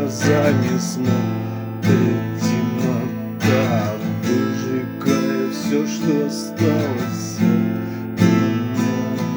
глазами смотрит темнота, выжигая все, что осталось от меня.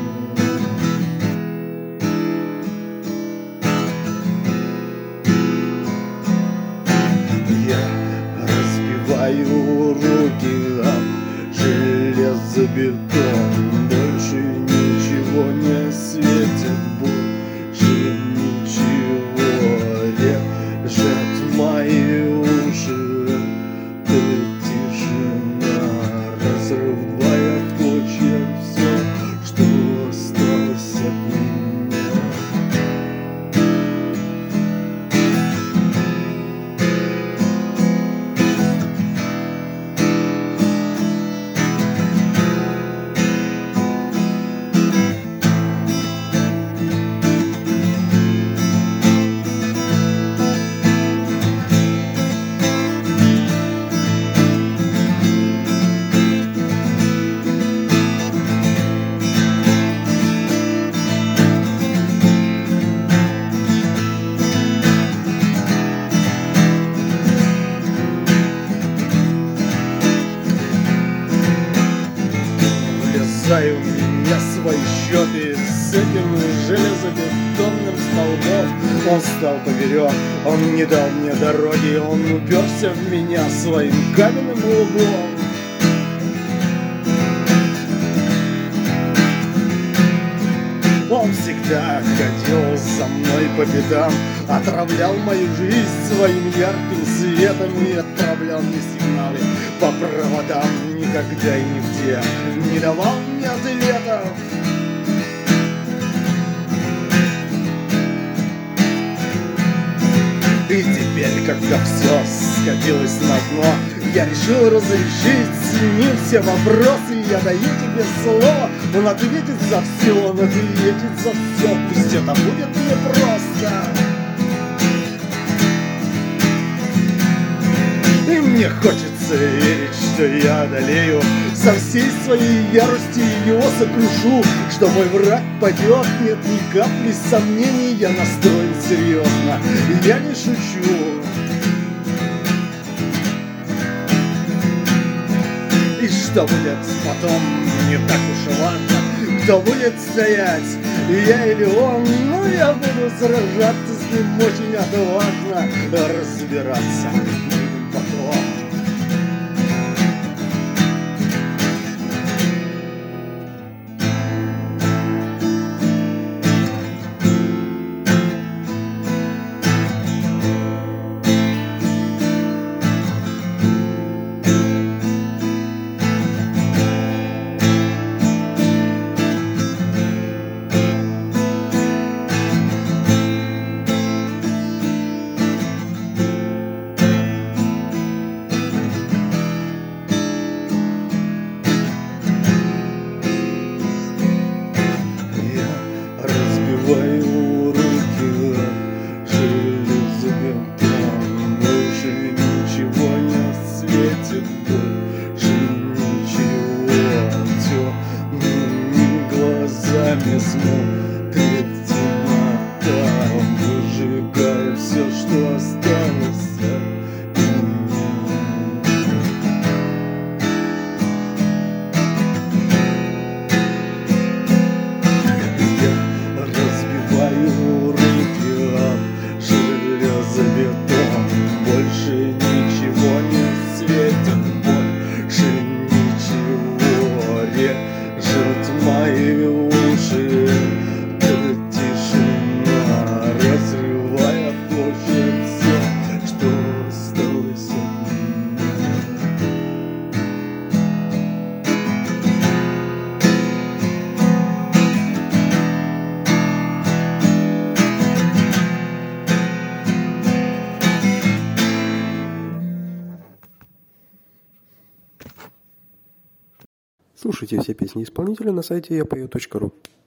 Я разбиваю руки об железобетон, больше ничего не светит, больше ничего режет мои уши. Эта тишина, разрывая в клочья все, что осталось от меня. Влезаю меня свои счеты с этим железобетонным столбом. Он стал поперек, он не дал мне дороги, он уперся в меня своим каменным лбом. Он всегда ходил за мной по пятам, отравлял мою жизнь своим ярким светом и отправлял мне сигналы по проводам, никогда и нигде не давал мне ответов. И теперь, когда все скатилось на дно, я решил разрешить с ним все вопросы. Я даю тебе слово, он ответит за все, он ответит за все. Пусть это будет непросто. И мне хочется верить, что я одолею со всей своей яростью его сокрушу, что мой враг падет, нет ни капли сомнений, я настроен серьезно, я не шучу. И что будет потом, не так уж и важно, кто будет стоять, я или он, но я буду сражаться с ним очень отважно, разбираться будем потом. Разбиваю руки железобетон, больше ничего не светит, больше ничего. Темными глазами смотрит темнота, выжигая все, что осталось от меня. Руки об железобетон, больше ничего не светит, больше ничего режет мои уши. Эта тишина, разрывая в клочья все, что осталось от меня. Слушайте все песни исполнителя на сайте yapою.ru.